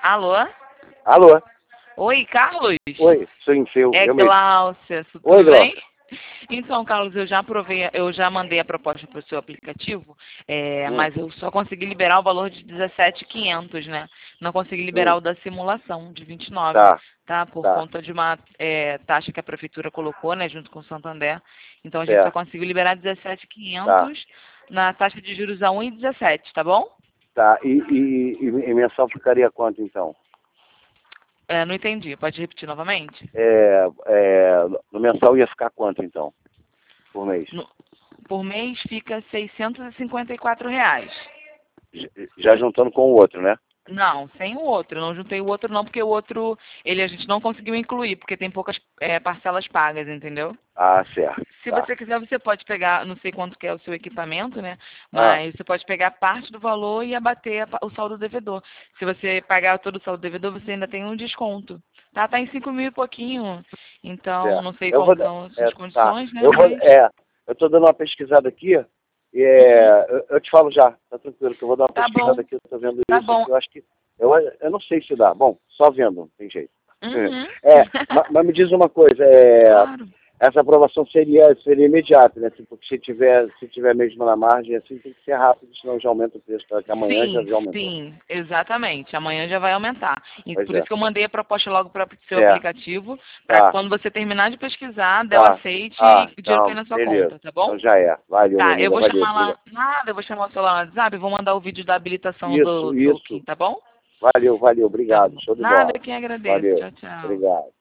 Alô? Alô? Oi, Carlos? Oi, sim, seu. É Eu mesmo. Gláucia, tudo Oi, bem? Glaucia. Então, Carlos, eu já mandei a proposta para o seu aplicativo, Hum, mas eu só consegui liberar o valor de 17.500, né? Não consegui liberar hum. o da simulação, de 29, Tá, tá? Por tá, conta de uma taxa que a prefeitura colocou, né, junto com o Santander. Então, a gente só certo, conseguiu liberar tá, 17.500 na taxa de juros a 1,17, tá bom? tá. E mensal ficaria quanto, então? Não entendi, pode repetir novamente? No mensal ia ficar quanto, então, por mês? No- por mês fica R$ 654. Já juntando com o outro, né? Não, sem o outro. Eu não juntei o outro não, porque o outro a gente não conseguiu incluir, porque tem poucas parcelas pagas, entendeu? Ah, certo, Se tá. você quiser, você pode pegar, não sei quanto que é o seu equipamento, né? Ah, Mas você pode pegar parte do valor e abater o saldo devedor. Se você pagar todo o saldo devedor, você ainda tem um desconto. Tá em 5.000 e pouquinho. Então, certo. não sei Eu vou, como são as suas tá. condições, né? Mas. Eu tô dando uma pesquisada aqui, Uhum. eu te falo já, tá tranquilo, que eu vou dar uma Tá pesquisada bom, aqui, eu tô vendo tá isso bom. aqui, eu acho que, eu não sei se dá. Bom, só vendo, não tem jeito. Uhum. Mas me diz uma coisa, Claro. essa aprovação seria imediata, né? Porque se tiver mesmo na margem, assim, tem que ser rápido, senão já aumenta o preço, tá? Que amanhã já Sim, já aumentou. sim, exatamente. Amanhã já vai aumentar. E Pois por é. isso que eu mandei a proposta logo para o seu É, aplicativo, para tá, quando você terminar de pesquisar, der o tá. aceite e Ah, o dinheiro cair não, na sua beleza. conta, tá bom? Então já é. Valeu, minha Tá, eu amiga, vou valeu. chamar lá. Obrigado. Nada, eu vou chamar o celular no WhatsApp e vou mandar o vídeo da habilitação Isso, do Token, isso. tá bom? Valeu, Tá obrigado. bom. Show de Nada, bola. quem agradece. Valeu. Tchau, tchau. Obrigado.